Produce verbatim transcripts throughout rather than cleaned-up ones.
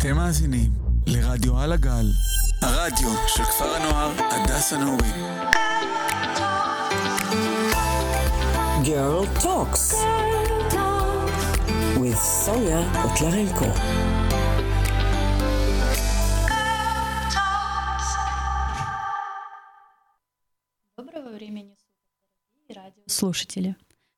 אתם מאזינים לרדיו על הגל, הרדיו של כפר הנוער הדס הנעורים. Girl Talks with Sonia Kotlarenko. Доброго времени суток, дорогие радиослушатели.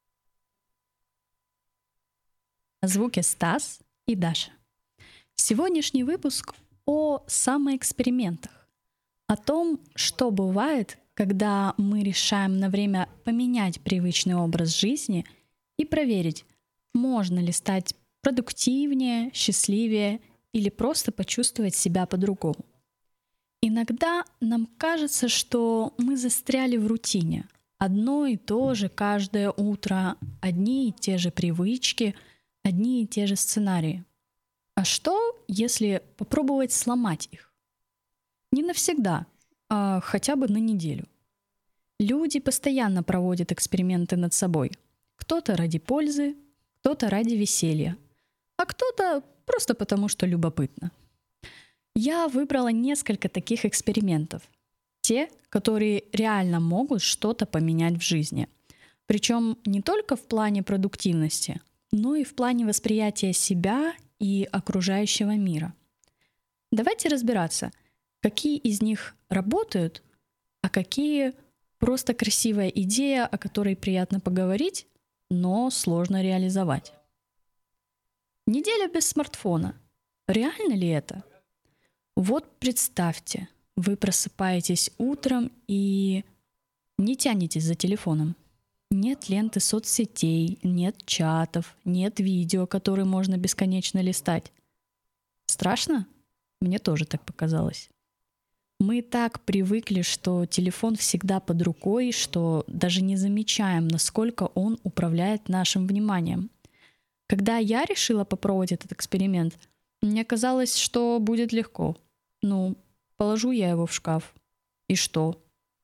На звуке Стас и Даша. Сегодняшний выпуск о самоэкспериментах, о том, что бывает, когда мы решаем на время поменять привычный образ жизни и проверить, можно ли стать продуктивнее, счастливее или просто почувствовать себя по-другому. Иногда нам кажется, что мы застряли в рутине. Одно и то же каждое утро, одни и те же привычки, одни и те же сценарии. А что, если попробовать сломать их? Не навсегда, а хотя бы на неделю. Люди постоянно проводят эксперименты над собой. Кто-то ради пользы, кто-то ради веселья, а кто-то просто потому, что любопытно. Я выбрала несколько таких экспериментов. Те, которые реально могут что-то поменять в жизни. Причем не только в плане продуктивности, но и в плане восприятия себя и окружающего мира. Давайте разбираться, какие из них работают, а какие просто красивая идея, о которой приятно поговорить, но сложно реализовать. Неделя без смартфона. Реально ли это? Вот представьте, вы просыпаетесь утром и не тянетесь за телефоном. Нет ленты соцсетей, нет чатов, нет видео, которые можно бесконечно листать. Страшно? Мне тоже так показалось. Мы так привыкли, что телефон всегда под рукой, что даже не замечаем, насколько он управляет нашим вниманием. Когда я решила попробовать этот эксперимент, мне казалось, что будет легко. Ну, положу я его в шкаф. И что?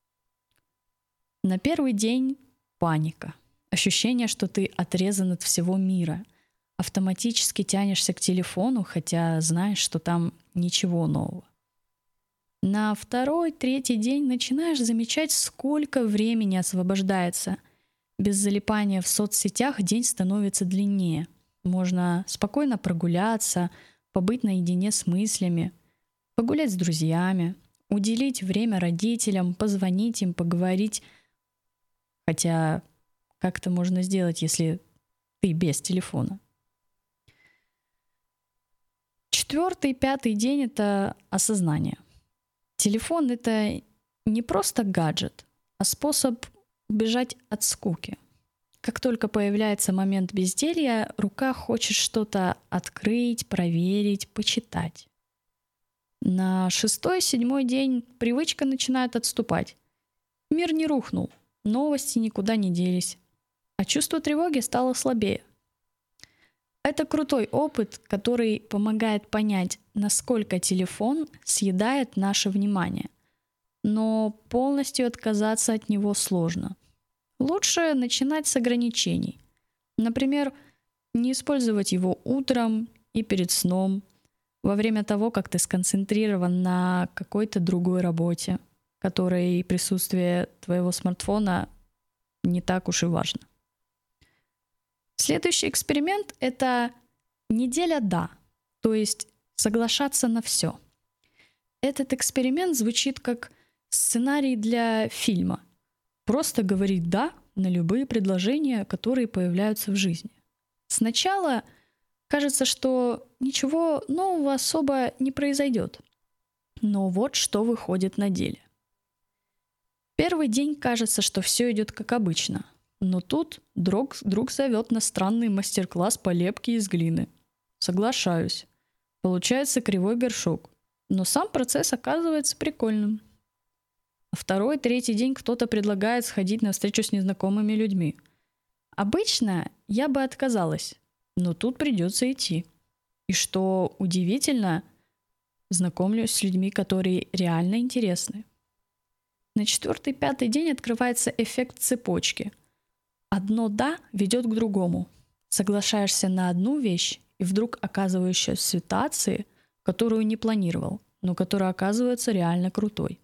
На первый день паника. Ощущение, что ты отрезан от всего мира. Автоматически тянешься к телефону, хотя знаешь, что там ничего нового. На второй, третий день начинаешь замечать, сколько времени освобождается. Без залипания в соцсетях день становится длиннее. Можно спокойно прогуляться, побыть наедине с мыслями, погулять с друзьями, уделить время родителям, позвонить им, поговорить. Хотя как это можно сделать, если ты без телефона? Четвертый, пятый день — это осознание. Телефон — это не просто гаджет, а способ убежать от скуки. Как только появляется момент безделья, рука хочет что-то открыть, проверить, почитать. На шестой, седьмой день привычка начинает отступать. Мир не рухнул, новости никуда не делись, а чувство тревоги стало слабее. Это крутой опыт, который помогает понять, насколько телефон съедает наше внимание. Но полностью отказаться от него сложно. Лучше начинать с ограничений. Например, не использовать его утром и перед сном, во время того, как ты сконцентрирован на какой-то другой работе, которой присутствие твоего смартфона не так уж и важно. Следующий эксперимент — это неделя «да», то есть соглашаться на все. Этот эксперимент звучит как сценарий для фильма. Просто говорить «да» на любые предложения, которые появляются в жизни. Сначала кажется, что ничего нового особо не произойдет. Но вот что выходит на деле. Первый день кажется, что все идет как обычно. Но тут друг, друг зовет на странный мастер-класс по лепке из глины. Соглашаюсь. Получается кривой горшок. Но сам процесс оказывается прикольным. А второй, третий день кто-то предлагает сходить на встречу с незнакомыми людьми. Обычно я бы отказалась, но тут придется идти. И что удивительно, знакомлюсь с людьми, которые реально интересны. На четвертый, пятый день открывается эффект цепочки. Одно «да» ведет к другому. Соглашаешься на одну вещь, и вдруг оказываешься в ситуации, которую не планировал, но которая оказывается реально крутой.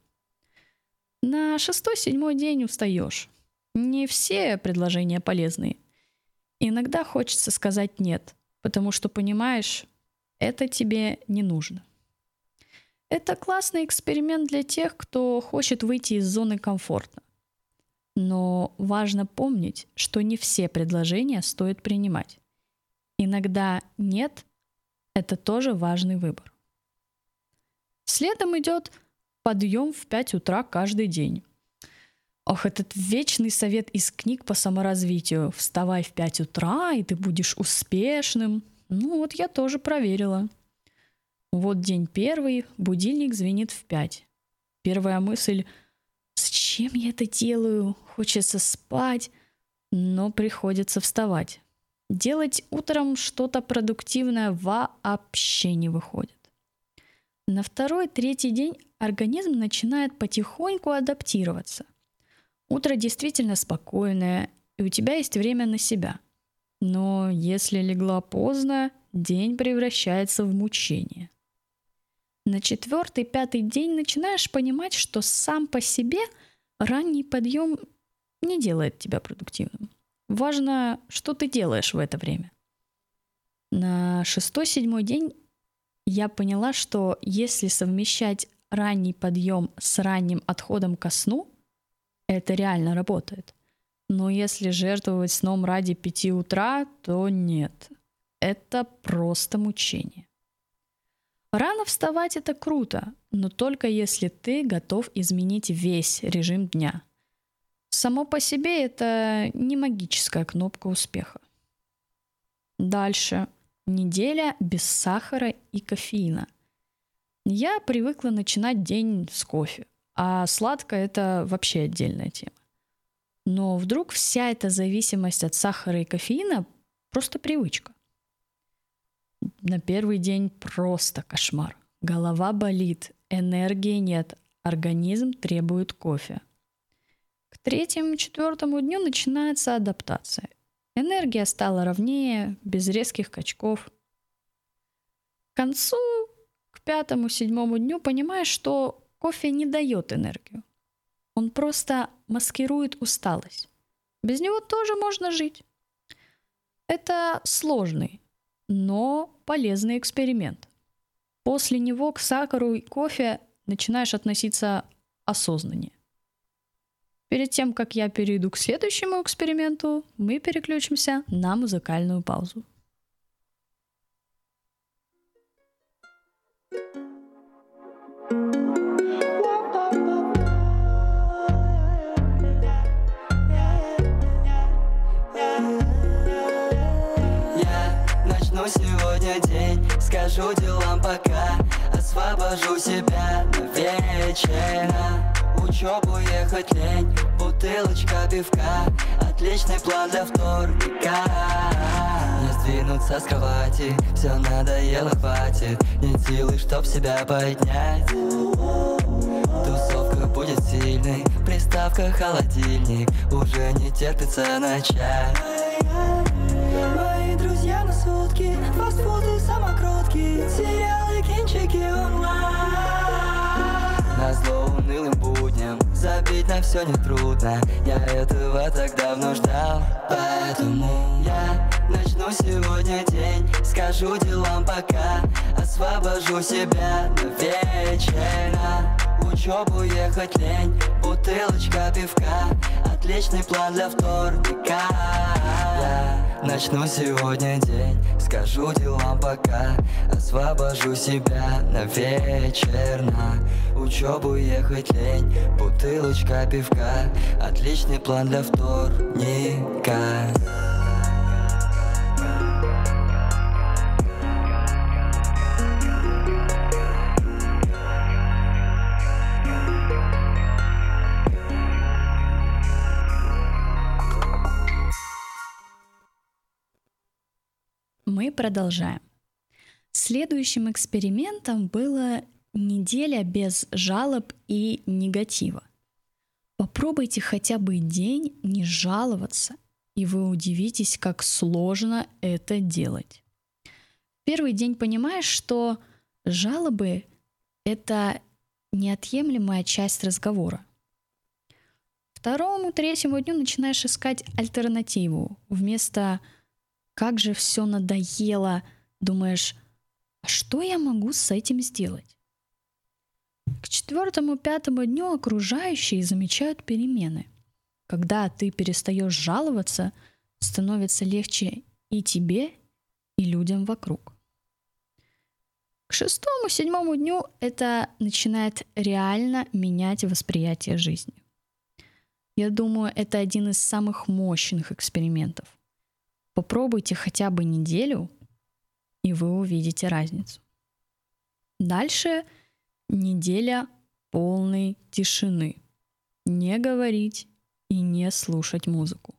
На шестой-седьмой день устаешь. Не все предложения полезные. Иногда хочется сказать «нет», потому что понимаешь, это тебе не нужно. Это классный эксперимент для тех, кто хочет выйти из зоны комфорта. Но важно помнить, что не все предложения стоит принимать. Иногда «нет» — это тоже важный выбор. Следом идет подъем в пять утра каждый день. Ох, этот вечный совет из книг по саморазвитию. Вставай в пять утра, и ты будешь успешным. Ну вот я тоже проверила. Вот день первый, будильник звенит в пять. Первая мысль: зачем я это делаю? Хочется спать, но приходится вставать. Делать утром что-то продуктивное вообще не выходит. На второй, третий день организм начинает потихоньку адаптироваться. Утро действительно спокойное, и у тебя есть время на себя. Но если легла поздно, день превращается в мучение. На четвертый, пятый день начинаешь понимать, что сам по себе ранний подъем не делает тебя продуктивным. Важно, что ты делаешь в это время. На шестой-седьмой день я поняла, что если совмещать ранний подъем с ранним отходом ко сну, это реально работает. Но если жертвовать сном ради пяти утра, то нет. Это просто мучение. Рано вставать — это круто, но только если ты готов изменить весь режим дня. Само по себе это не магическая кнопка успеха. Дальше. Неделя без сахара и кофеина. Я привыкла начинать день с кофе, а сладкое — это вообще отдельная тема. Но вдруг вся эта зависимость от сахара и кофеина — просто привычка. На первый день просто кошмар. Голова болит, энергии нет, организм требует кофе. К третьему-четвертому дню начинается адаптация. Энергия стала ровнее, без резких скачков. К концу, к пятому-седьмому дню понимаешь, что кофе не дает энергию. Он просто маскирует усталость. Без него тоже можно жить. Это сложный, но полезный эксперимент. После него к сахару и кофе начинаешь относиться осознаннее. Перед тем, как я перейду к следующему эксперименту, мы переключимся на музыкальную паузу. Сегодня день, скажу делам пока, освобожу себя на вечер. На учебу ехать лень, бутылочка пивка, отличный план для вторника. Не сдвинуться с кровати, все надоело, хватит, нет силы, чтоб себя поднять. Тусовка будет сильной, приставка холодильник, уже не терпится начать. Мои друзья на сутки, фастфуды, самокрутки, сериалы, кинчики онлайн. Назло унылым будням, забить на все нетрудно, я этого так давно ждал. Поэтому я начну сегодня день, скажу делам пока, освобожу себя на вечер. На учебу ехать лень, бутылочка пивка, отличный план для вторника. Я начну сегодня день, скажу делам пока, освобожу себя на вечер. На учебу ехать лень, бутылочка пивка, отличный план для вторника. Мы продолжаем. Следующим экспериментом была неделя без жалоб и негатива. Попробуйте хотя бы день не жаловаться, и вы удивитесь, как сложно это делать. Первый день понимаешь, что жалобы — это неотъемлемая часть разговора. Второму, третьему дню начинаешь искать альтернативу. Вместо «как же все надоело», думаешь, а что я могу с этим сделать? К четвертому, пятому дню окружающие замечают перемены. Когда ты перестаешь жаловаться, становится легче и тебе, и людям вокруг. К шестому, седьмому дню это начинает реально менять восприятие жизни. Я думаю, это один из самых мощных экспериментов. Попробуйте хотя бы неделю, и вы увидите разницу. Дальше неделя полной тишины. Не говорить и не слушать музыку.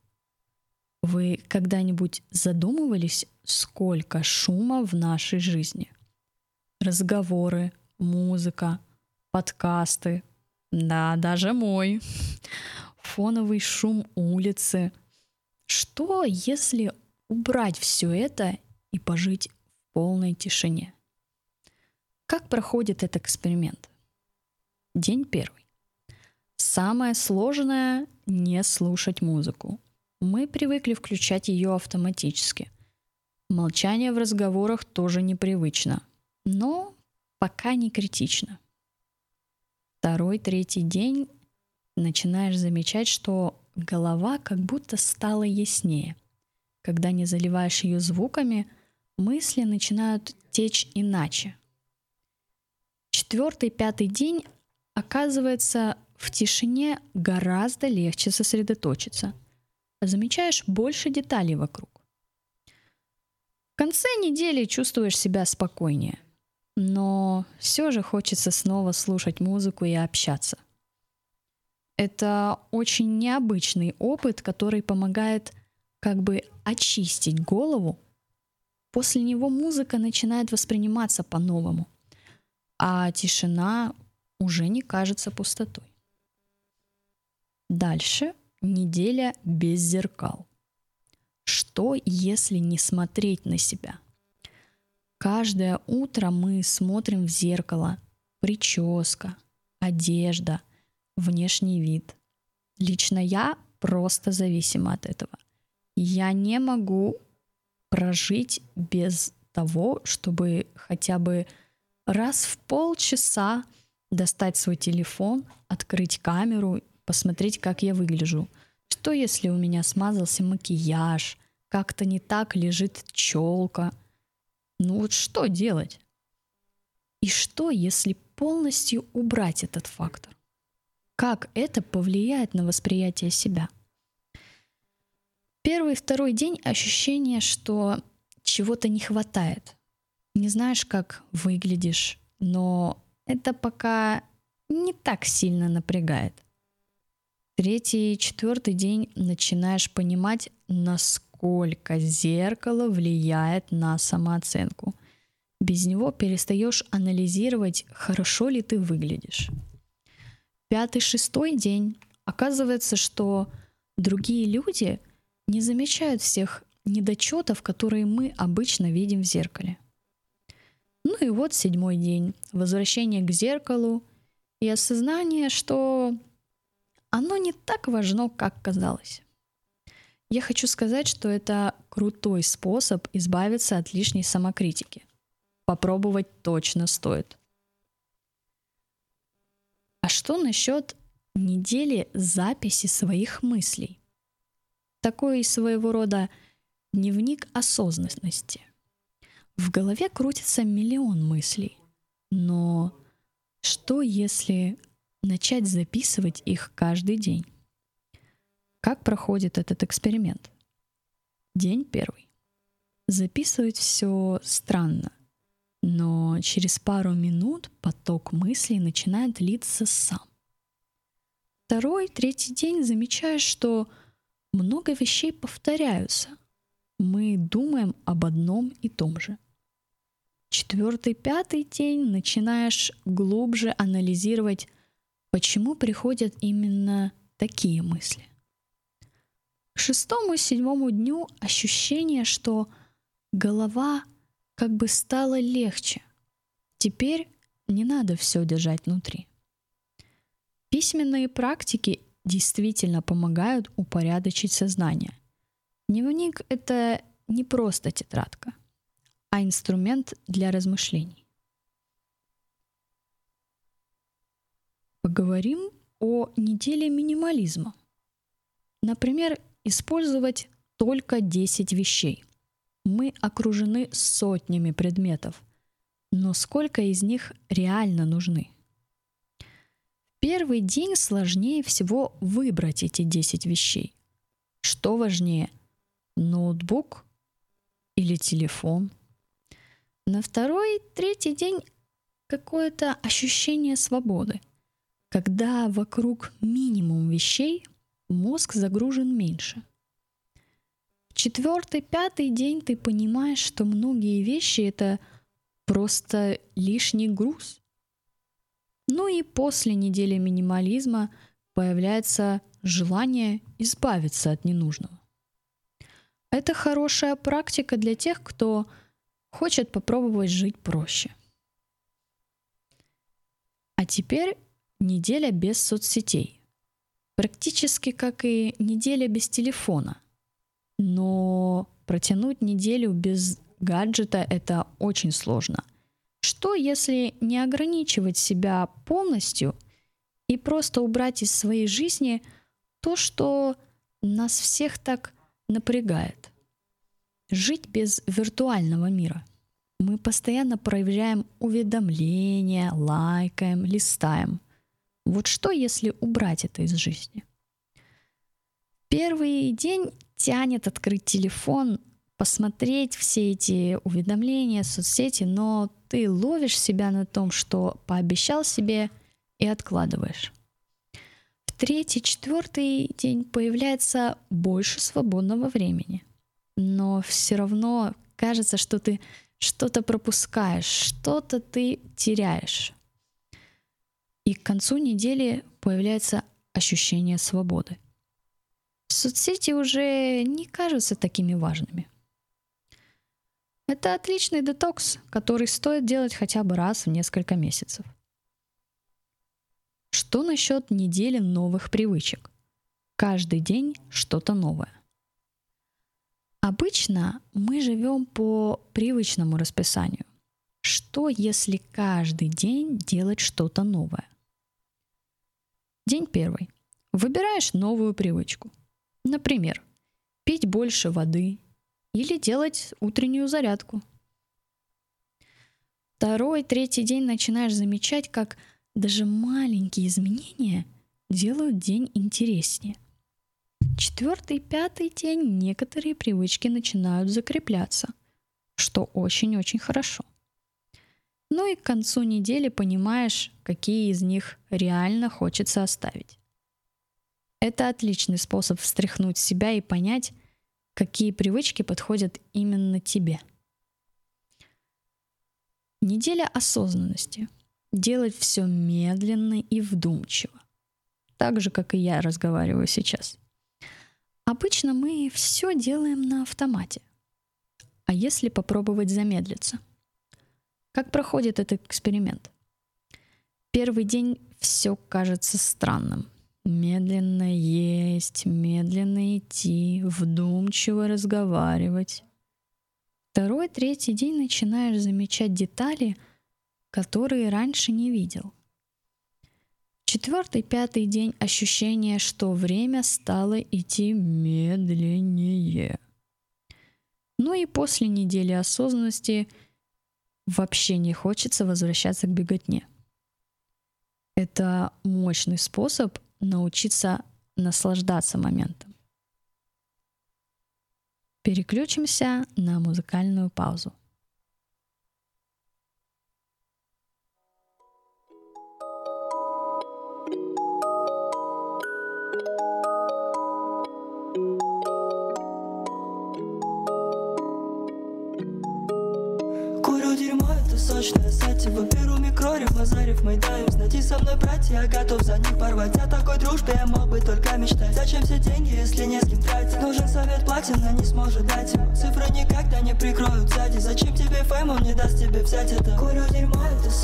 Вы когда-нибудь задумывались, сколько шума в нашей жизни? Разговоры, музыка, подкасты, да, даже мой, фоновый шум улицы. Что, если убрать все это и пожить в полной тишине? Как проходит этот эксперимент? День первый. Самое сложное — не слушать музыку. Мы привыкли включать ее автоматически. Молчание в разговорах тоже непривычно, но пока не критично. Второй, третий день начинаешь замечать, что голова как будто стала яснее. Когда не заливаешь ее звуками, мысли начинают течь иначе. Четвертый, пятый день, оказывается, в тишине гораздо легче сосредоточиться. Замечаешь больше деталей вокруг. В конце недели чувствуешь себя спокойнее, но все же хочется снова слушать музыку и общаться. Это очень необычный опыт, который помогает как бы очистить голову. После него музыка начинает восприниматься по-новому, а тишина уже не кажется пустотой. Дальше неделя без зеркал. Что, если не смотреть на себя? Каждое утро мы смотрим в зеркало. Прическа, одежда, внешний вид. Лично я просто зависима от этого. Я не могу прожить без того, чтобы хотя бы раз в полчаса достать свой телефон, открыть камеру, посмотреть, как я выгляжу. Что, если у меня смазался макияж, как-то не так лежит челка? Ну вот что делать? И что, если полностью убрать этот фактор? Как это повлияет на восприятие себя? Первый, второй день ощущение, что чего-то не хватает. Не знаешь, как выглядишь, но это пока не так сильно напрягает. Третий и четвертый день начинаешь понимать, насколько зеркало влияет на самооценку. Без него перестаешь анализировать, хорошо ли ты выглядишь. Пятый, шестой день оказывается, что другие люди не замечают всех недочетов, которые мы обычно видим в зеркале. Ну и вот седьмой день. Возвращение к зеркалу и осознание, что оно не так важно, как казалось. Я хочу сказать, что это крутой способ избавиться от лишней самокритики. Попробовать точно стоит. А что насчет недели записи своих мыслей? Такой своего рода дневник осознанности. В голове крутится миллион мыслей. Но что, если начать записывать их каждый день? Как проходит этот эксперимент? День первый. Записывать все странно, но через пару минут поток мыслей начинает литься сам. Второй, третий день замечаешь, что много вещей повторяются. Мы думаем об одном и том же. Четвертый, пятый день начинаешь глубже анализировать, почему приходят именно такие мысли. К шестому, седьмому дню ощущение, что голова как бы стала легче. Теперь не надо все держать внутри. Письменные практики действительно помогают упорядочить сознание. Дневник — это не просто тетрадка, а инструмент для размышлений. Поговорим о неделе минимализма. Например, использовать только десять вещей. Мы окружены сотнями предметов, но сколько из них реально нужны? В первый день сложнее всего выбрать эти десять вещей. Что важнее, ноутбук или телефон? На второй, третий день какое-то ощущение свободы. Когда вокруг минимум вещей, мозг загружен меньше. В четвертый, пятый день ты понимаешь, что многие вещи — это просто лишний груз. Ну и после недели минимализма появляется желание избавиться от ненужного. Это хорошая практика для тех, кто хочет попробовать жить проще. А теперь неделя без соцсетей. Практически как и неделя без телефона. Но протянуть неделю без гаджета — это очень сложно. Что, если не ограничивать себя полностью и просто убрать из своей жизни то, что нас всех так напрягает? Жить без виртуального мира. Мы постоянно проверяем уведомления, лайкаем, листаем. Вот что, если убрать это из жизни? Первый день тянет открыть телефон, посмотреть все эти уведомления, соцсети, но ты ловишь себя на том, что пообещал себе, и откладываешь. В третий, четвертый день появляется больше свободного времени. Но все равно кажется, что ты что-то пропускаешь, что-то ты теряешь. И к концу недели появляется ощущение свободы. Соцсети уже не кажутся такими важными. Это отличный детокс, который стоит делать хотя бы раз в несколько месяцев. Что насчет недели новых привычек? Каждый день что-то новое. Обычно мы живем по привычному расписанию. Что, если каждый день делать что-то новое? День первый. Выбираешь новую привычку. Например, пить больше воды или делать утреннюю зарядку. Второй, третий день начинаешь замечать, как даже маленькие изменения делают день интереснее. Четвертый, пятый день некоторые привычки начинают закрепляться, что очень-очень хорошо. Ну и к концу недели понимаешь, какие из них реально хочется оставить. Это отличный способ встряхнуть себя и понять, какие привычки подходят именно тебе. Неделя осознанности. Делать все медленно и вдумчиво. Так же, как и я разговариваю сейчас. Обычно мы все делаем на автомате. А если попробовать замедлиться? Как проходит этот эксперимент? Первый день все кажется странным. Медленно есть, медленно идти, вдумчиво разговаривать. Второй, третий день начинаешь замечать детали, которые раньше не видел. Четвертый, пятый день ощущение, что время стало идти медленнее. Ну и после недели осознанности вообще не хочется возвращаться к беготне. Это мощный способ научиться наслаждаться моментом. Переключимся на музыкальную паузу. Курю дерьмо, это сочное сативо. Беру микрориф, базарив, мы даем. Найти со мной братья, я готов за них порвать. О такой дружбе я мог бы только мечтать. Зачем все деньги, если не с кем тратить? Нужен совет, платина не сможет дать ему. Цифры никогда не прикроют сзади. Зачем тебе фэм, он не даст тебе взять это. Курю дерьмо, это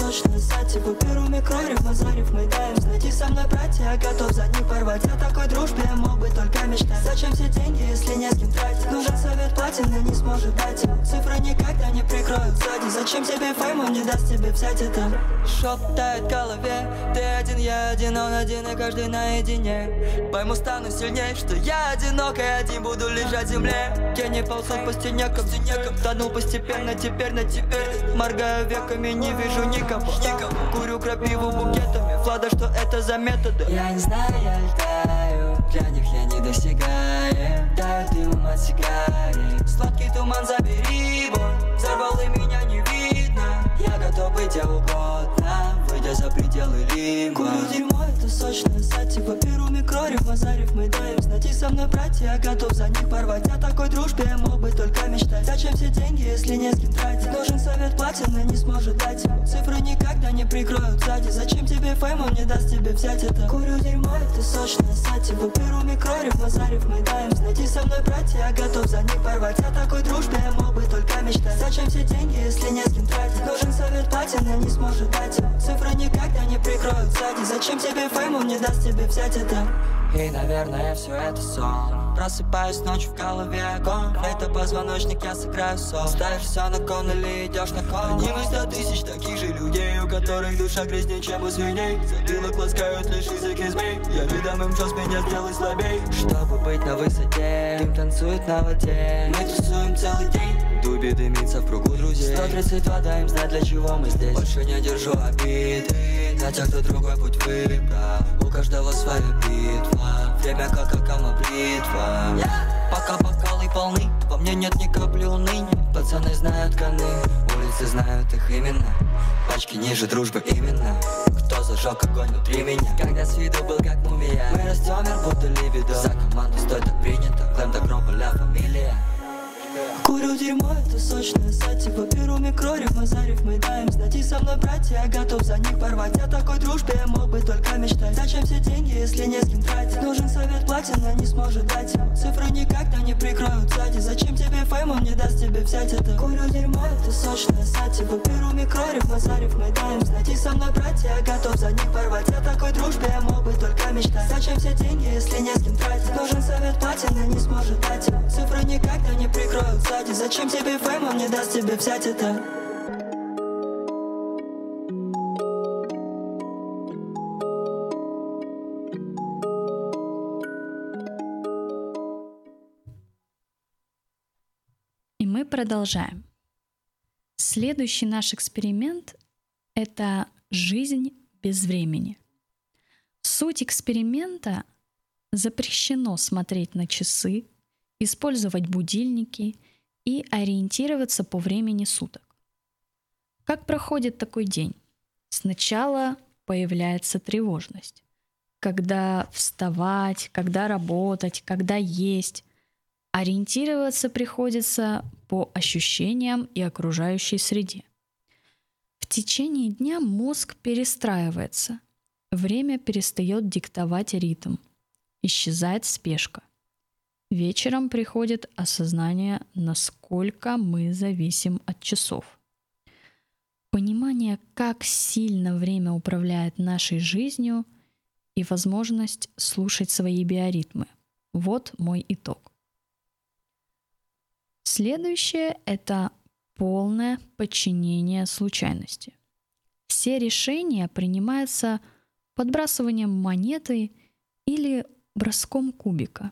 сочная сатива. Беру микрориф, мазариф, мы даем. Знайти со мной братья, я готов за них порвать. О такой дружбе я мог бы только мечтать. Зачем все деньги, если не с кем тратить? Нужен совет платины, не сможет дать. Цифры никогда не прикроют сзади. Зачем тебе фейм, он не даст тебе взять это. Шептает в голове, ты один, я один, он один, и каждый наедине. Пойму, стану сильнее, что я одинок, и один буду лежать в земле. Тени ползут по стенекам, тонул постепенно, теперь на теперь. Моргаю веками, не вижу никого. Курю крапиву букетами, Влада, что это за методы? Я не знаю, я летаю, для них я не достигаю. Даю дым от сигарет, сладкий туман забери его. Взорвал и меня не видно, я готов быть где угодно, выйдя за пределы лимба. Курю дерьмо, это сочная сатива. Беру микрориф, мазариф, мы даем. Знайти со мной братья, я готов за них порвать. О такой дружбе я мог бы только мечтать. Зачем все деньги, если не с кем тратить? Нужен совет платины, не сможет дать. Цифры никогда не прикроют сзади. Зачем тебе фейм, он не даст тебе взять это. Курю дерьмо, это сочная сатива. Беру микрориф, мазариф, мы даем. Знайти со мной братья, я готов за них порвать. О такой дружбе я мог бы только мечтать. Зачем все деньги, если не с кем тратить? Нужен совет платины, не сможет дать. Цифры никогда не прикроют сзади. Зачем тебе фейм, он не даст тебе взять это. И, наверное, все это сон. Просыпаюсь ночью, в голове огонь. Это позвоночник, я сыграю сон. Ставишь все на кон или идешь на кон. Один из ста тысяч таких же людей, у которых душа грязнее, чем у свиней. Затылок ласкают лишь языки змей. Я видом им час меня сделай слабей. Чтобы быть на высоте, дым танцует на воде. Мы тусуем целый день, дуби дымится в кругу друзей. Сто тридцать два даем знать, для чего мы здесь. Больше не держу обиды на тех, кто другой путь выбрал. У каждого своя битва, время как акама бритва. Yeah. Пока бокалы полны, во мне нет ни капли уныния. Пацаны знают коны, улицы знают их именно. Пачки ниже дружбы именно. Кто зажег огонь внутри меня? Когда с виду был как мумия. Мы растем, мир будто либидо. За команду стой, так принято. Клэм до гроба, ля фамилия. Курю дерьмо, это сочная сатива. Беру микрориф, мазариф, мы даем. Знайти со мной братья, я готов за них порвать. О такой дружбе я мог бы только мечтать. Зачем все деньги, если не с кем тратить? Нужен совет платина, не сможет дать. Цифры никогда не прикроют сзади. Зачем тебе фейм, он не даст тебе взять это. Курю дерьмо, это сочная сатива. Беру микрориф, мазариф, мы даем. Знайти со мной братья, я готов за них порвать. О такой дружбе я мог бы только мечтать. Зачем все деньги, если не с кем тратить? Нужен совет платина, не сможет дать. Цифры никогда не прикроют сзади. Зачем тебе фейм, он не даст тебе взять это. И мы продолжаем. Следующий наш эксперимент — это жизнь без времени. Суть эксперимента — запрещено смотреть на часы, использовать будильники и ориентироваться по времени суток. Как проходит такой день? Сначала появляется тревожность. Когда вставать, когда работать, когда есть. Ориентироваться приходится по ощущениям и окружающей среде. В течение дня мозг перестраивается. Время перестает диктовать ритм. Исчезает спешка. Вечером приходит осознание, насколько мы зависим от часов. Понимание, как сильно время управляет нашей жизнью, и возможность слушать свои биоритмы. Вот мой итог. Следующее — это полное подчинение случайности. Все решения принимаются подбрасыванием монеты или броском кубика.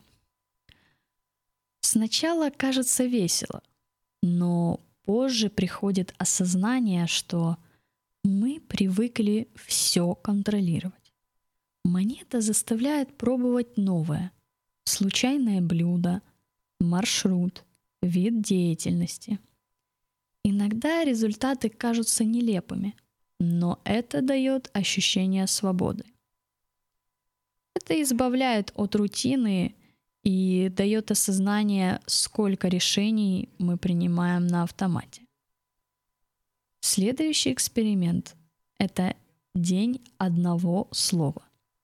Сначала кажется весело, но позже приходит осознание, что мы привыкли все контролировать. Монета заставляет пробовать новое, случайное блюдо, маршрут, вид деятельности. Иногда результаты кажутся нелепыми, но это дает ощущение свободы. Это избавляет от рутины и дает осознание, сколько решений мы принимаем на автомате. Следующий эксперимент — это день одного слова.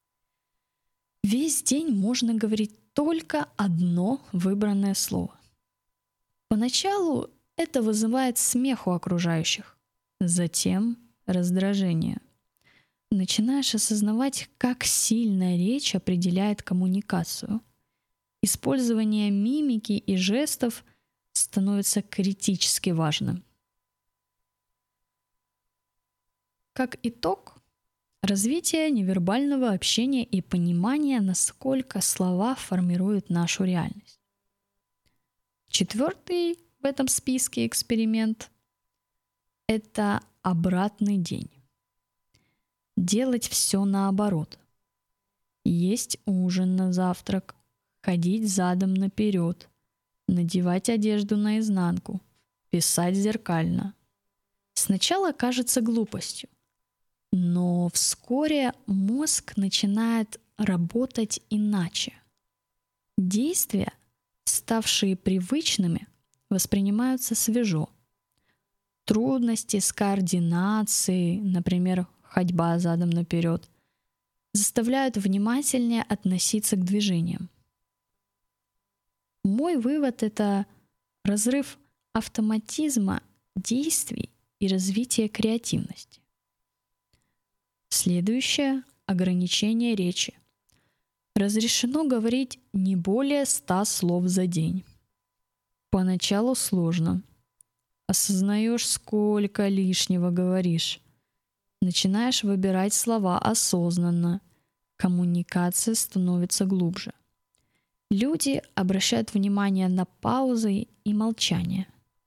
Весь день можно говорить только одно выбранное слово. Поначалу это вызывает смех у окружающих, затем раздражение. Начинаешь осознавать, как сильно речь определяет коммуникацию. Использование мимики и жестов становится критически важным. Как итог, развитие невербального общения и понимания, насколько слова формируют нашу реальность. Четвертый в этом списке эксперимент – это обратный день. Делать все наоборот. Есть ужин на завтрак, ходить задом наперед, надевать одежду наизнанку, писать зеркально. Сначала кажется глупостью, но вскоре мозг начинает работать иначе. Действия, ставшие привычными, воспринимаются свежо. Трудности с координацией, например, ходьба задом наперед, заставляют внимательнее относиться к движениям. Мой вывод — это разрыв автоматизма действий и развитие креативности. Следующее — ограничение речи. Разрешено говорить не более ста слов за день. Поначалу сложно. Осознаешь, сколько лишнего говоришь. Начинаешь выбирать слова осознанно. Коммуникация становится глубже. Люди обращают внимание на паузы и молчание.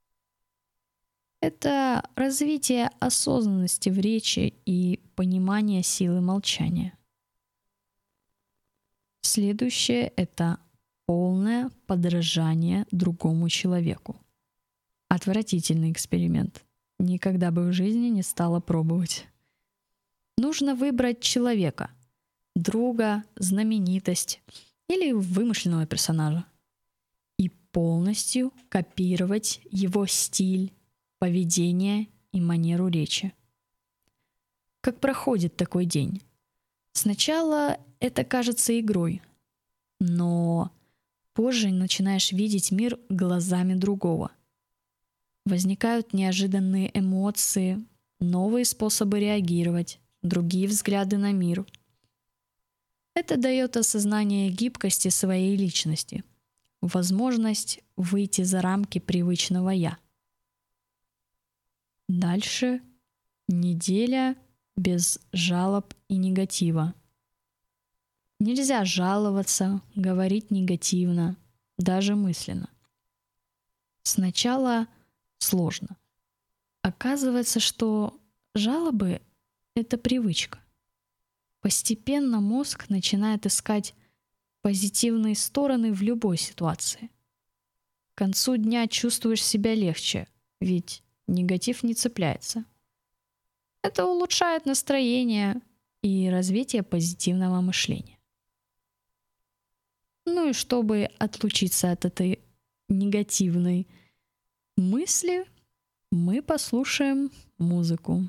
Это развитие осознанности в речи и понимание силы молчания. Следующее — это полное подражание другому человеку. Отвратительный эксперимент. Никогда бы в жизни не стала пробовать. Нужно выбрать человека, друга, знаменитость или вымышленного персонажа и полностью копировать его стиль, поведение и манеру речи. Как проходит такой день? Сначала это кажется игрой, но позже начинаешь видеть мир глазами другого. Возникают неожиданные эмоции, новые способы реагировать, другие взгляды на мир. Это дает осознание гибкости своей личности, возможность выйти за рамки привычного «я». Дальше неделя без жалоб и негатива. Нельзя жаловаться, говорить негативно, даже мысленно. Сначала сложно. Оказывается, что жалобы — это привычка. Постепенно мозг начинает искать позитивные стороны в любой ситуации. К концу дня чувствуешь себя легче, ведь негатив не цепляется. Это улучшает настроение и развитие позитивного мышления. Ну и чтобы отлучиться от этой негативной мысли, мы послушаем музыку.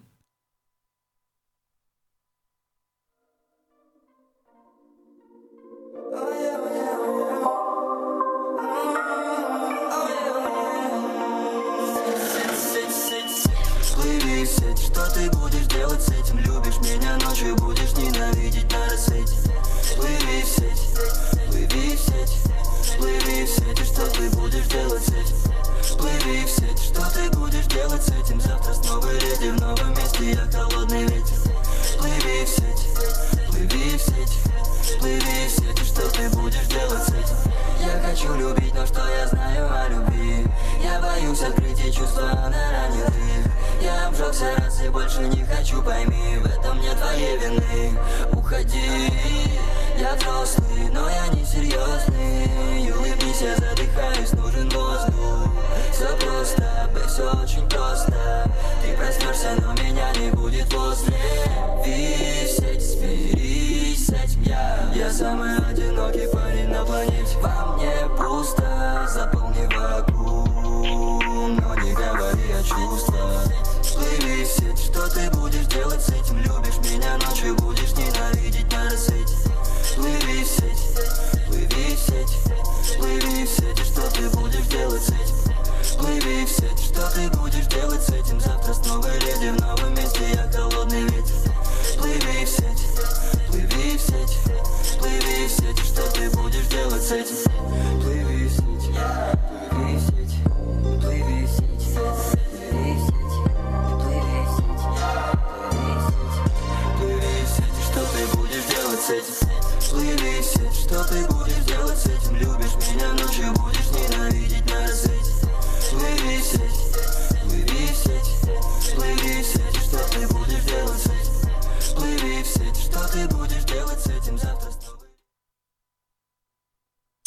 Плыви в сеть, что ты будешь делать с этим? Любишь меня ночью, будешь ненавидеть на рассвете. Плыви в сеть, плыви в сеть, плыви в сеть, и что ты будешь делать с этим? Плыви в сеть, что ты будешь делать с этим? Завтра снова леди в новом месте, я холодный ветер. Плыви в сеть, плыви в сеть, плыви в сеть, и что ты будешь делать с этим? Я хочу любить, но что я знаю о любви? Я боюсь открыть эти чувства, она ранит их. Я обжегся раз и больше не хочу, пойми, в этом нет твоей вины. Уходи, я взрослый, но я не серьезный. Улыбнись, я задыхаюсь, нужен воздух. Все просто, бэй, все очень просто. Ты проснешься, но меня не будет возле. Висеть, смирись с этим я. Я самый одинокий парень на планете. Во мне пусто, заполни вакуум, но не говори о чувствах. Плыви в сеть, что ты будешь делать с этим? Любишь меня ночью, будешь ненавидеть на рассвете. Плыви в сеть, плыви в сеть, плыви в сеть, и что ты будешь делать с этим? Плыви в сеть, что ты будешь делать с этим? Завтра снова леди в новом месте, я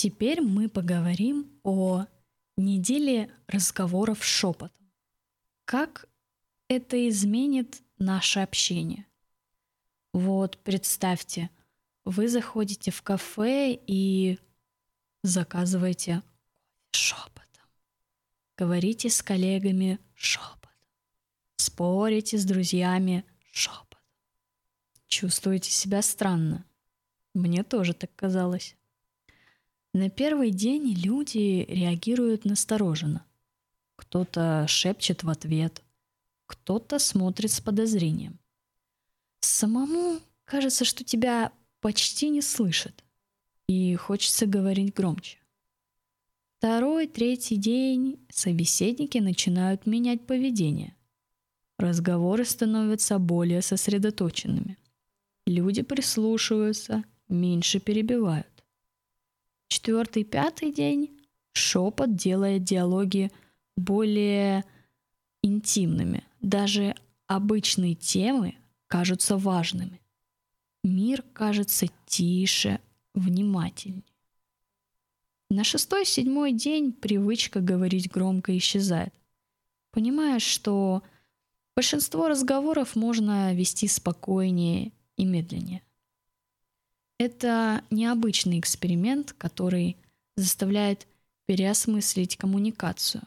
Теперь мы поговорим о неделе разговоров шепотом. Как это изменит наше общение? Вот представьте, вы заходите в кафе и заказываете шепотом. Говорите с коллегами шепотом. Спорите с друзьями шепотом. Чувствуете себя странно. Мне тоже так казалось. На первый день люди реагируют настороженно. Кто-то шепчет в ответ, кто-то смотрит с подозрением. Самому кажется, что тебя почти не слышат, и хочется говорить громче. Второй, третий день собеседники начинают менять поведение. Разговоры становятся более сосредоточенными. Люди прислушиваются, меньше перебивают. Четвертый, пятый день шепот делает диалоги более интимными. Даже обычные темы кажутся важными. Мир кажется тише, внимательнее. На шестой, седьмой день привычка говорить громко исчезает. Понимаешь, что большинство разговоров можно вести спокойнее и медленнее. Это необычный эксперимент, который заставляет переосмыслить коммуникацию.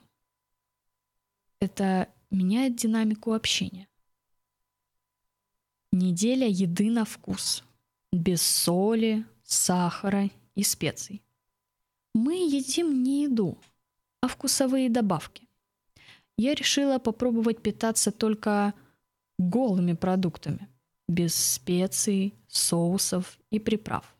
Это меняет динамику общения. Неделя еды на вкус, без соли, сахара и специй. Мы едим не еду, а вкусовые добавки. Я решила попробовать питаться только голыми продуктами, без специй, соусов и приправ.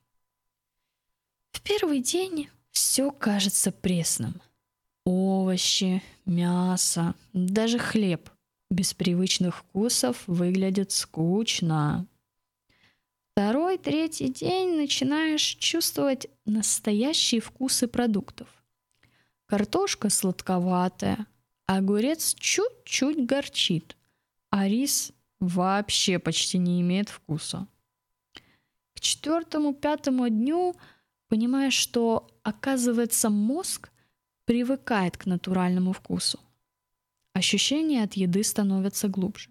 В первый день все кажется пресным. Овощи, мясо, даже хлеб без привычных вкусов выглядят скучно. Второй, третий день начинаешь чувствовать настоящие вкусы продуктов. Картошка сладковатая, огурец чуть-чуть горчит, а рис вообще почти не имеет вкуса. К четвертому, пятому дню понимаешь, что, оказывается, мозг привыкает к натуральному вкусу. Ощущения от еды становятся глубже.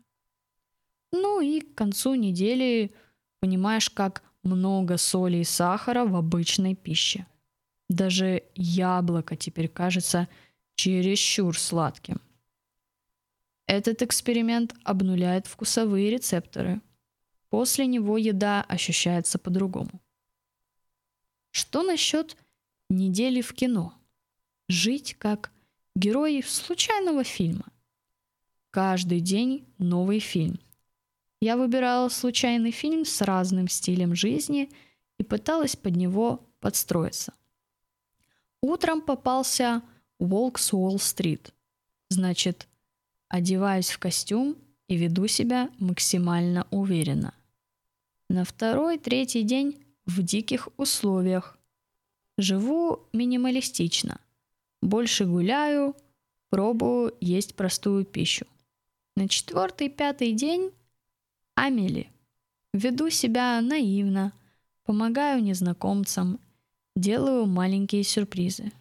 Ну и к концу недели понимаешь, как много соли и сахара в обычной пище. Даже яблоко теперь кажется чересчур сладким. Этот эксперимент обнуляет вкусовые рецепторы. После него еда ощущается по-другому. Что насчет недели в кино? Жить как герой случайного фильма. Каждый день новый фильм. Я выбирала случайный фильм с разным стилем жизни и пыталась под него подстроиться. Утром попался «Волк с Уолл-стрит». Значит, одеваюсь в костюм и веду себя максимально уверенно. На второй, третий день в диких условиях. Живу минималистично. Больше гуляю, пробую есть простую пищу. На четвертый, пятый день Амели. Веду себя наивно, помогаю незнакомцам, делаю маленькие сюрпризы.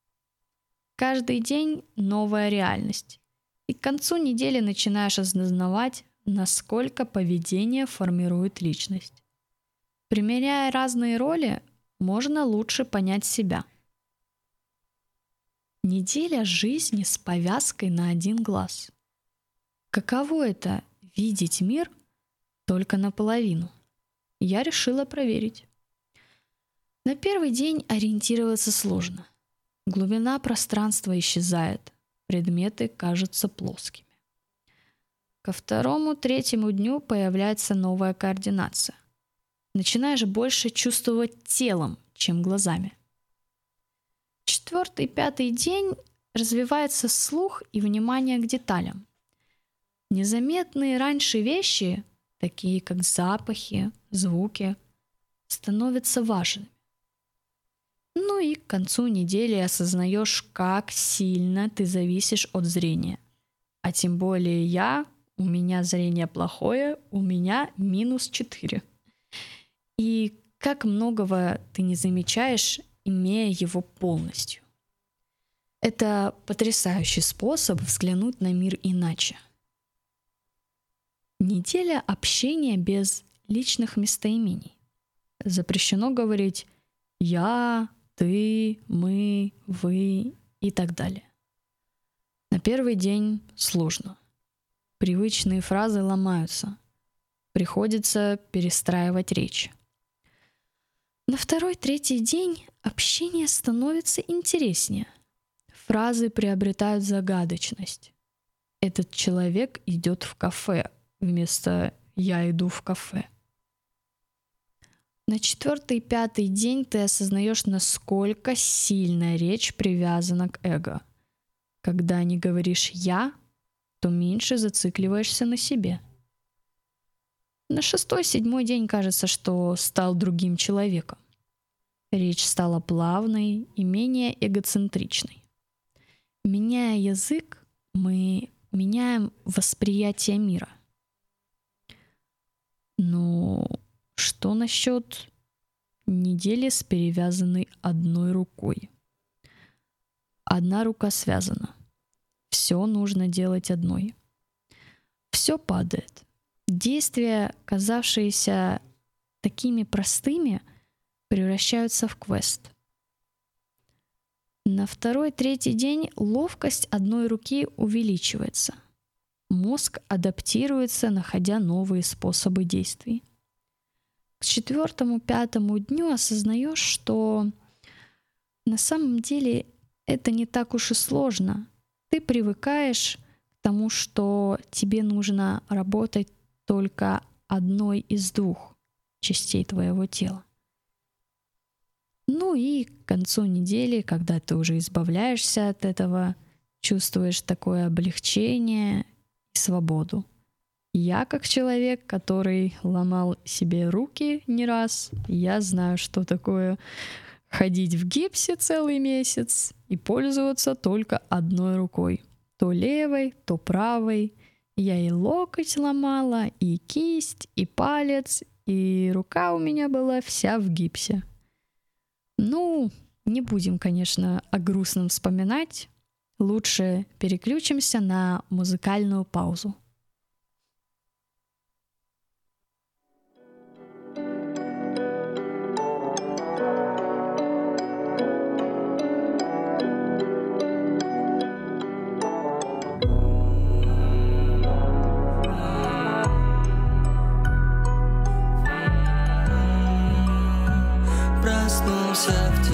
Каждый день новая реальность. И к концу недели начинаешь осознавать, насколько поведение формирует личность. Примеряя разные роли, можно лучше понять себя. Неделя жизни с повязкой на один глаз. Каково это — видеть мир только наполовину? Я решила проверить. На первый день ориентироваться сложно. Глубина пространства исчезает, предметы кажутся плоскими. Ко второму, третьему дню появляется новая координация. Начинаешь больше чувствовать телом, чем глазами. Четвертый, пятый день развивается слух и внимание к деталям. Незаметные раньше вещи, такие как запахи, звуки, становятся важными. Ну и к концу недели осознаешь, как сильно ты зависишь от зрения. А тем более я, у меня зрение плохое, у меня минус четыре. И как многого ты не замечаешь имея его полностью. Это потрясающий способ взглянуть на мир иначе. Неделя общения без личных местоимений. Запрещено говорить «я», «ты», «мы», «вы» и так далее. На первый день сложно. Привычные фразы ломаются. Приходится перестраивать речь. На второй-третий день общение становится интереснее. Фразы приобретают загадочность. Этот человек идет в кафе вместо «я иду в кафе». На четвертый-пятый день ты осознаешь, насколько сильно речь привязана к эго. Когда не говоришь «я», то меньше зацикливаешься на себе. На шестой-седьмой день кажется, что стал другим человеком. Речь стала плавной и менее эгоцентричной. Меняя язык, мы меняем восприятие мира. Но что насчет недели с перевязанной одной рукой? Одна рука связана. Все нужно делать одной. Все падает. Действия, казавшиеся такими простыми, превращаются в квест. На второй-третий день ловкость одной руки увеличивается. Мозг адаптируется, находя новые способы действий. К четвертому-пятому дню осознаешь, что на самом деле это не так уж и сложно. Ты привыкаешь к тому, что тебе нужно работать только одной из двух частей твоего тела. Ну и к концу недели, когда ты уже избавляешься от этого, чувствуешь такое облегчение и свободу. Я, как человек, который ломал себе руки не раз, я знаю, что такое ходить в гипсе целый месяц и пользоваться только одной рукой. То левой, то правой. Я и локоть ломала, и кисть, и палец, и рука у меня была вся в гипсе. Ну, не будем, конечно, о грустном вспоминать. Лучше переключимся на музыкальную паузу. Проснулся в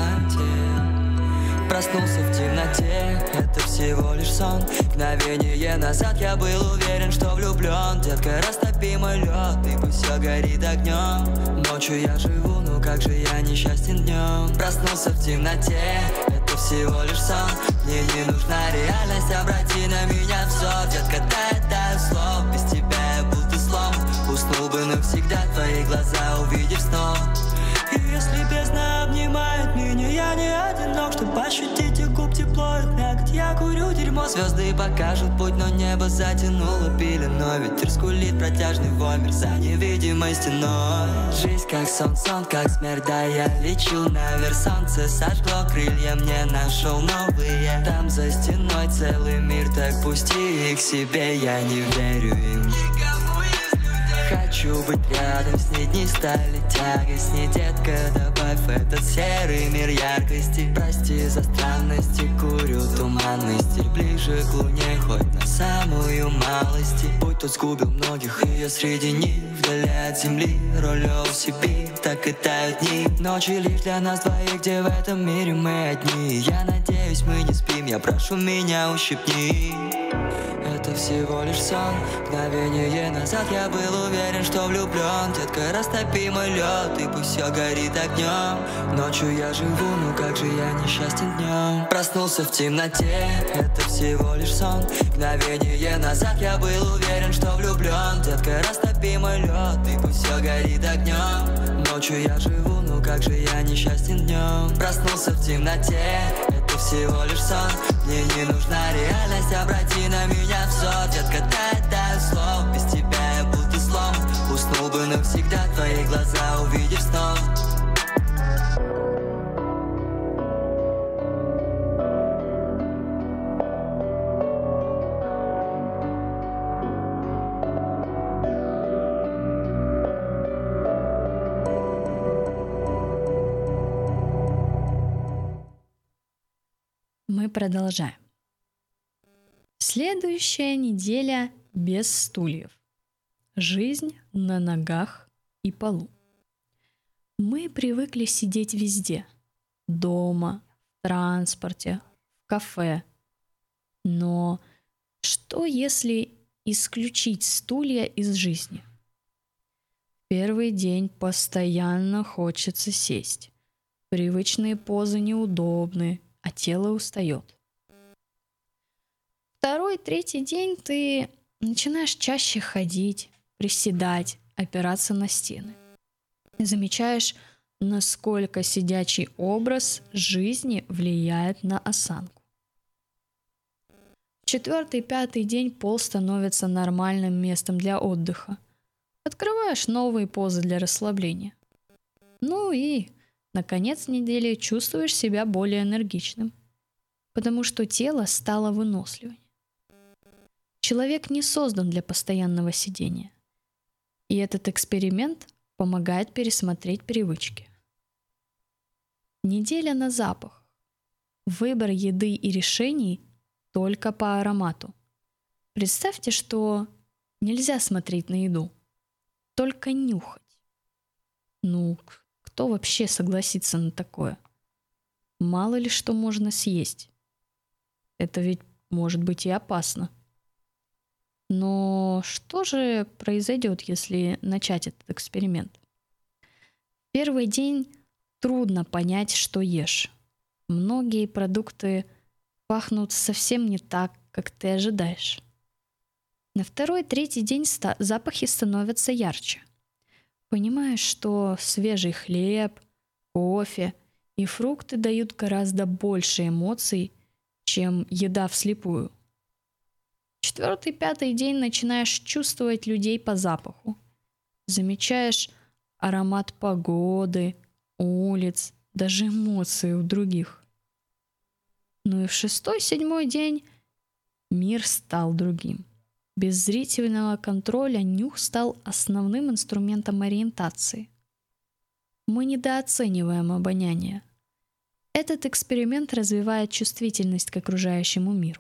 темноте, проснулся в темноте, это всего лишь сон. Мгновение назад я был уверен, что влюблен. Детка, растопи мой лед, и пусть все горит огнем. Ночью я живу, ну как же я несчастен днем. Проснулся в темноте, это всего лишь сон. Мне не нужна реальность, обрати на меня взор. Детка, тает, тает слов, без тебя я будто слом. Уснул бы навсегда, твои глаза увидев снова. И если бездна обнимает меня, я не одинок, чтобы ощутить их губ тепло, их мякоть. Я курю дерьмо, звезды покажут путь, но небо затянуло пеленой. Ветер скулит протяжный вой, мерцая невидимой стеной. Жизнь как сон, сон как смерть, да я лечу наверх. Солнце сожгло крылья, мне нашел новые. Там за стеной целый мир, так пусти их себе, я не верю им. Хочу быть рядом с ней, дни стали тягостней. Детка, добавь в этот серый мир яркости. Прости за странности, курю туманности. Ближе к луне, хоть на самую малости. Путь тут сгубил многих, и я среди них. Вдали от земли, рулю в Сибирь. Так и тают дни, ночи лишь для нас двоих, где в этом мире мы одни. Я надеюсь, мы не спим, я прошу, меня ущипни. Это всего лишь сон. Мгновение назад я был уверен, что влюблен. Детка, растопи мой лед, и пусть все горит огнем. Ночью я живу, ну как же я несчастен днем. Проснулся в темноте, это всего лишь сон. Мгновение назад я был уверен, что влюблен. Детка, растопи мой лед, и пусть все горит огнем. Ночью я живу, ну как же я несчастен днем. Проснулся в темноте, это всего лишь сон. Мне не нужна реальность, обрати на меня взор. Детка, тает, тает слов, без тебя я будто слом. Уснул бы навсегда, твои глаза увидев снова. продолжаем. Следующая неделя без стульев. Жизнь на ногах и полу. Мы привыкли сидеть везде. Дома, в транспорте, в кафе. Но что, если исключить стулья из жизни? Первый день постоянно хочется сесть. Привычные позы неудобны, а тело устает. Второй, третий день ты начинаешь чаще ходить, приседать, опираться на стены. Замечаешь, насколько сидячий образ жизни влияет на осанку. Четвертый, пятый день пол становится нормальным местом для отдыха. Открываешь новые позы для расслабления. Ну и, на конец недели чувствуешь себя более энергичным, потому что тело стало выносливее. Человек не создан для постоянного сидения. И этот эксперимент помогает пересмотреть привычки. Неделя на запах. Выбор еды и решений только по аромату. Представьте, что нельзя смотреть на еду, только нюхать. Ну, кто вообще согласится на такое? Мало ли что можно съесть. Это ведь может быть и опасно. Но что же произойдет, если начать этот эксперимент? Первый день трудно понять, что ешь. Многие продукты пахнут совсем не так, как ты ожидаешь. На второй, третий день ста- запахи становятся ярче. Понимаешь, что свежий хлеб, кофе и фрукты дают гораздо больше эмоций, чем еда вслепую. Четвертый, пятый день начинаешь чувствовать людей по запаху. Замечаешь аромат погоды, улиц, даже эмоции у других. Ну и в шестой, седьмой день мир стал другим. Без зрительного контроля нюх стал основным инструментом ориентации. Мы недооцениваем обоняние. Этот эксперимент развивает чувствительность к окружающему миру.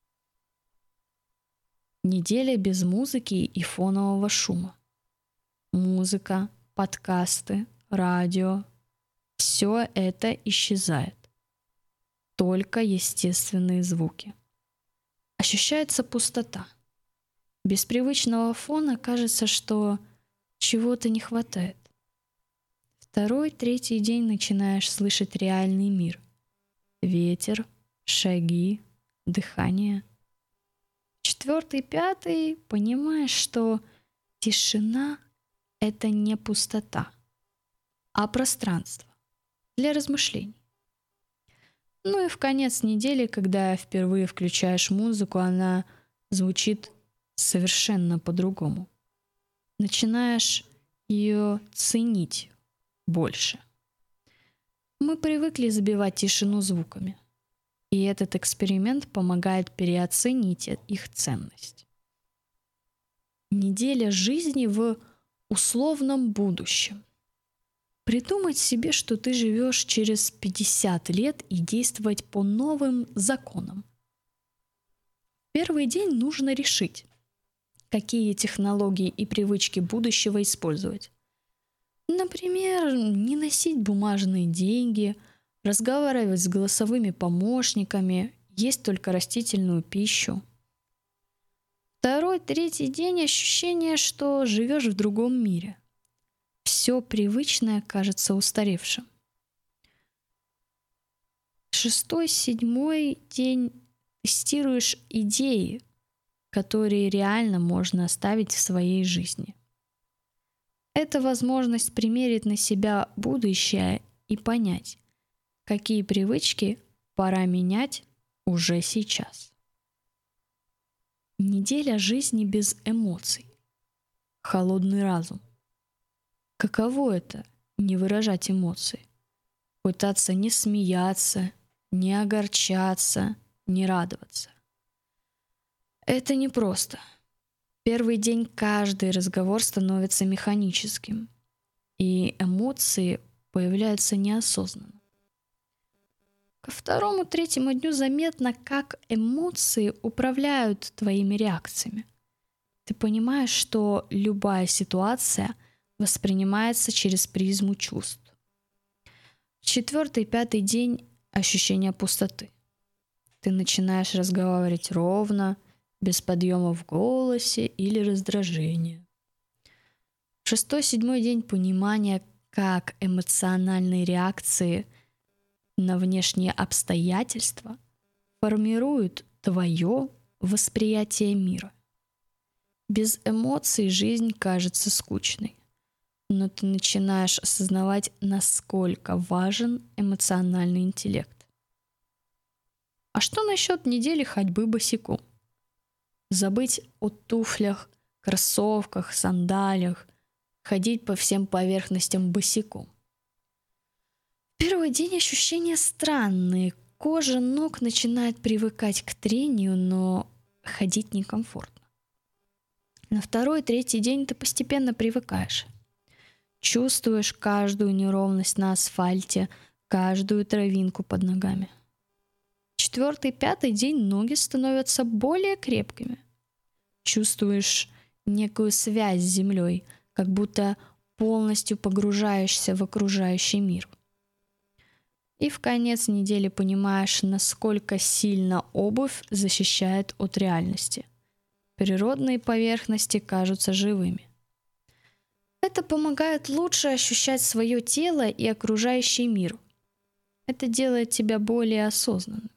Неделя без музыки и фонового шума. Музыка, подкасты, радио – все это исчезает. Только естественные звуки. Ощущается пустота. Без привычного фона кажется, что чего-то не хватает. Второй, третий день начинаешь слышать реальный мир. Ветер, шаги, дыхание. Четвертый, пятый понимаешь, что тишина — это не пустота, а пространство для размышлений. Ну и в конец недели, когда впервые включаешь музыку, она звучит совершенно по-другому. Начинаешь ее ценить больше. Мы привыкли забивать тишину звуками, и этот эксперимент помогает переоценить их ценность. Неделя жизни в условном будущем. Придумать себе, что ты живешь через пятьдесят лет и действовать по новым законам. В первый день нужно решить, какие технологии и привычки будущего использовать. Например, не носить бумажные деньги, разговаривать с голосовыми помощниками, есть только растительную пищу. Второй, третий день ощущение, что живешь в другом мире. Все привычное кажется устаревшим. Шестой, седьмой день тестируешь идеи, которые реально можно оставить в своей жизни. Это возможность примерить на себя будущее и понять, какие привычки пора менять уже сейчас. Неделя жизни без эмоций. Холодный разум. Каково это — не выражать эмоции? Пытаться не смеяться, не огорчаться, не радоваться. Это непросто. Первый день каждый разговор становится механическим, и эмоции появляются неосознанно. Ко второму, третьему дню заметно, как эмоции управляют твоими реакциями. Ты понимаешь, что любая ситуация воспринимается через призму чувств. Четвертый, пятый день – ощущение пустоты. Ты начинаешь разговаривать ровно, без подъема в голосе или раздражения. Шестой, седьмой день – понимание, как эмоциональные реакции на внешние обстоятельства формируют твое восприятие мира. Без эмоций жизнь кажется скучной, но ты начинаешь осознавать, насколько важен эмоциональный интеллект. А что насчет недели ходьбы босиком? Забыть о туфлях, кроссовках, сандалиях, ходить по всем поверхностям босиком. Первый день ощущения странные. Кожа ног начинает привыкать к трению, но ходить некомфортно. На второй, третий день ты постепенно привыкаешь. Чувствуешь каждую неровность на асфальте, каждую травинку под ногами. Четвертый, пятый день ноги становятся более крепкими. Чувствуешь некую связь с землей, как будто полностью погружаешься в окружающий мир. И в конец недели понимаешь, насколько сильно обувь защищает от реальности. Природные поверхности кажутся живыми. Это помогает лучше ощущать свое тело и окружающий мир. Это делает тебя более осознанным.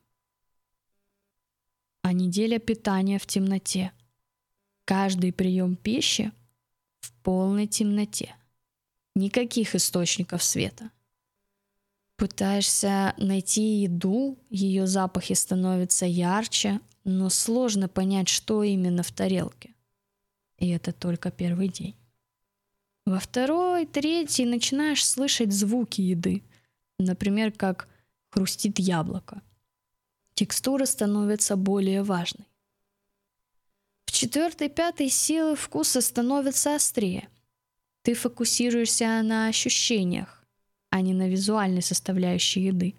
А неделя питания в темноте. Каждый прием пищи в полной темноте. Никаких источников света. Пытаешься найти еду, ее запахи становятся ярче, но сложно понять, что именно в тарелке. И это только первый день. Во второй, третий начинаешь слышать звуки еды, например, как хрустит яблоко. Текстура становится более важной. В четвертый, пятый силы вкуса становятся острее. Ты фокусируешься на ощущениях, а не на визуальной составляющей еды.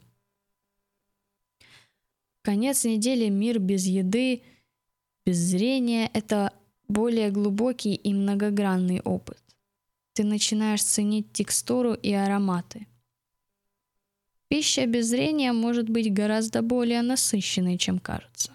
Конец недели, мир без еды, без зрения – это более глубокий и многогранный опыт. Ты начинаешь ценить текстуру и ароматы. Пища без зрения может быть гораздо более насыщенной, чем кажется.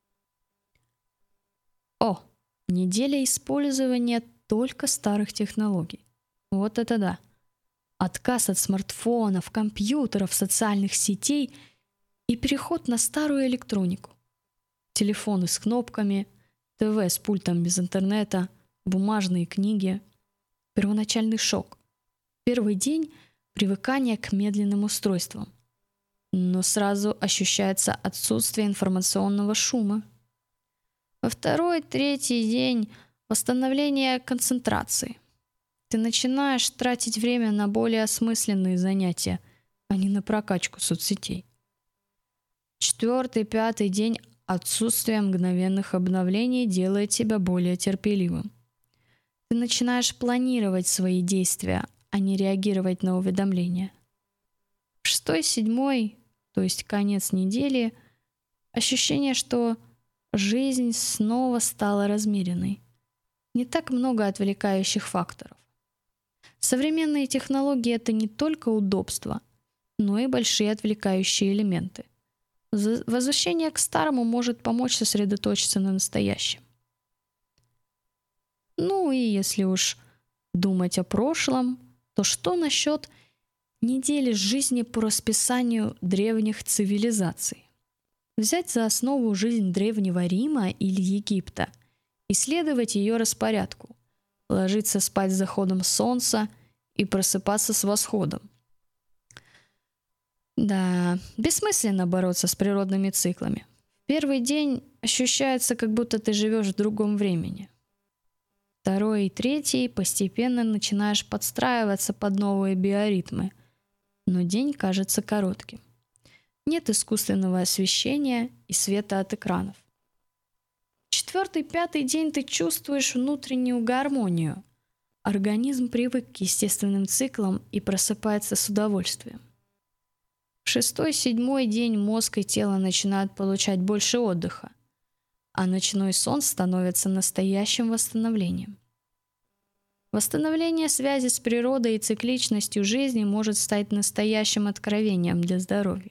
О, неделя использования только старых технологий. Вот это да. Отказ от смартфонов, компьютеров, социальных сетей и переход на старую электронику. Телефоны с кнопками, ТВ с пультом без интернета, бумажные книги. Первоначальный шок. Первый день – привыкание к медленным устройствам. Но сразу ощущается отсутствие информационного шума. Во второй, третий день – восстановление концентрации. Ты начинаешь тратить время на более осмысленные занятия, а не на прокачку соцсетей. Четвертый, пятый день отсутствие мгновенных обновлений делает тебя более терпеливым. Ты начинаешь планировать свои действия, а не реагировать на уведомления. В шестой, седьмой, то есть конец недели, ощущение, что жизнь снова стала размеренной. Не так много отвлекающих факторов. Современные технологии – это не только удобство, но и большие отвлекающие элементы. Возвращение к старому может помочь сосредоточиться на настоящем. Ну и если уж думать о прошлом, то что насчет недели жизни по расписанию древних цивилизаций? Взять за основу жизнь Древнего Рима или Египта, исследовать ее распорядку, ложиться спать с заходом солнца и просыпаться с восходом. Да, бессмысленно бороться с природными циклами. Первый день ощущается, как будто ты живешь в другом времени. Второй и третий постепенно начинаешь подстраиваться под новые биоритмы, но день кажется коротким. Нет искусственного освещения и света от экранов. Четвертый, пятый день ты чувствуешь внутреннюю гармонию. Организм привык к естественным циклам и просыпается с удовольствием. В шестой-седьмой день мозг и тело начинают получать больше отдыха, а ночной сон становится настоящим восстановлением. Восстановление связи с природой и цикличностью жизни может стать настоящим откровением для здоровья.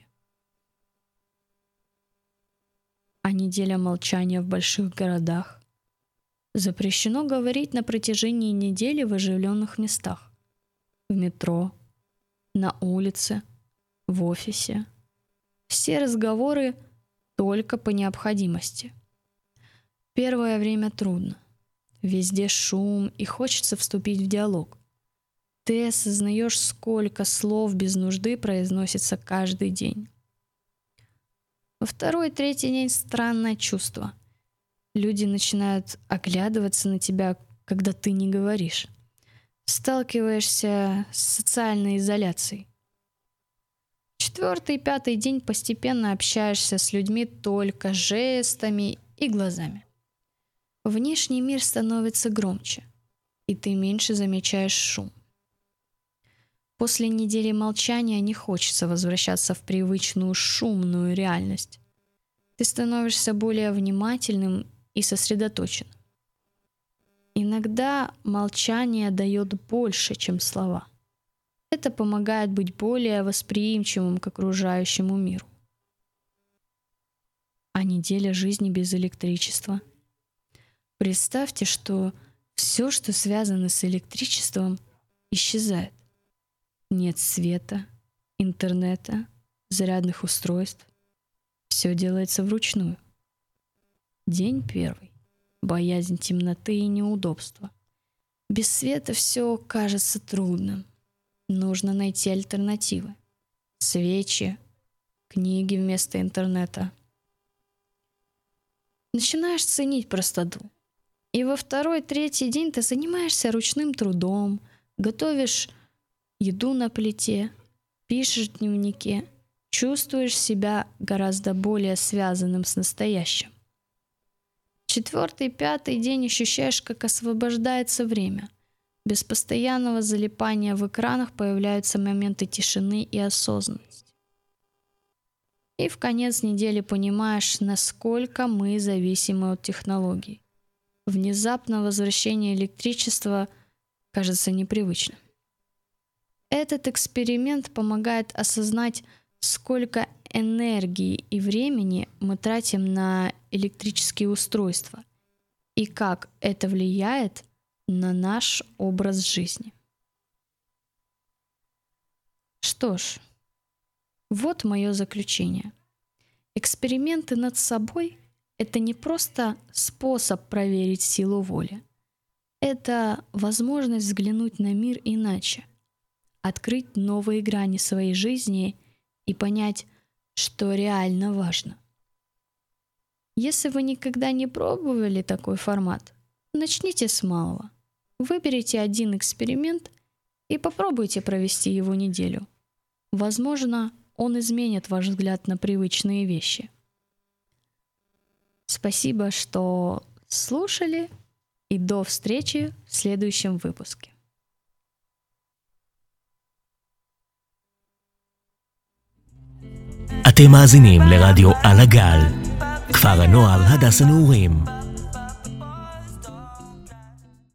А неделя молчания в больших городах. Запрещено говорить на протяжении недели в оживленных местах. В метро, на улице, в офисе. Все разговоры только по необходимости. Первое время трудно. Везде шум, и хочется вступить в диалог. Ты осознаешь, сколько слов без нужды произносится каждый день. Во второй-третий день странное чувство. Люди начинают оглядываться на тебя, когда ты не говоришь. Сталкиваешься с социальной изоляцией. Четвертый и пятый день постепенно общаешься с людьми только жестами и глазами. Внешний мир становится громче, и ты меньше замечаешь шум. После недели молчания не хочется возвращаться в привычную шумную реальность. Ты становишься более внимательным и сосредоточенным. Иногда молчание дает больше, чем слова. Это помогает быть более восприимчивым к окружающему миру. А неделя жизни без электричества. Представьте, что все, что связано с электричеством, исчезает. Нет света, интернета, зарядных устройств. Все делается вручную. День первый. Боязнь темноты и неудобства. Без света все кажется трудным. Нужно найти альтернативы. Свечи, книги вместо интернета. Начинаешь ценить простоту. И во второй-третий день ты занимаешься ручным трудом, готовишь еду на плите, пишешь в дневнике, чувствуешь себя гораздо более связанным с настоящим. Четвертый, пятый день ощущаешь, как освобождается время. Без постоянного залипания в экранах появляются моменты тишины и осознанности. И в конец недели понимаешь, насколько мы зависимы от технологий. Внезапно возвращение электричества кажется непривычным. Этот эксперимент помогает осознать, сколько энергии и времени мы тратим на электрические устройства и как это влияет на наш образ жизни. Что ж, вот мое заключение. Эксперименты над собой — это не просто способ проверить силу воли. Это возможность взглянуть на мир иначе, открыть новые грани своей жизни и понять, что реально важно. Если вы никогда не пробовали такой формат, начните с малого. Выберите один эксперимент и попробуйте провести его неделю. Возможно, он изменит ваш взгляд на привычные вещи. Спасибо, что слушали, и до встречи в следующем выпуске. אתם מאזינים לרדיו על הגל, כפר הנוער הדס הנעורים.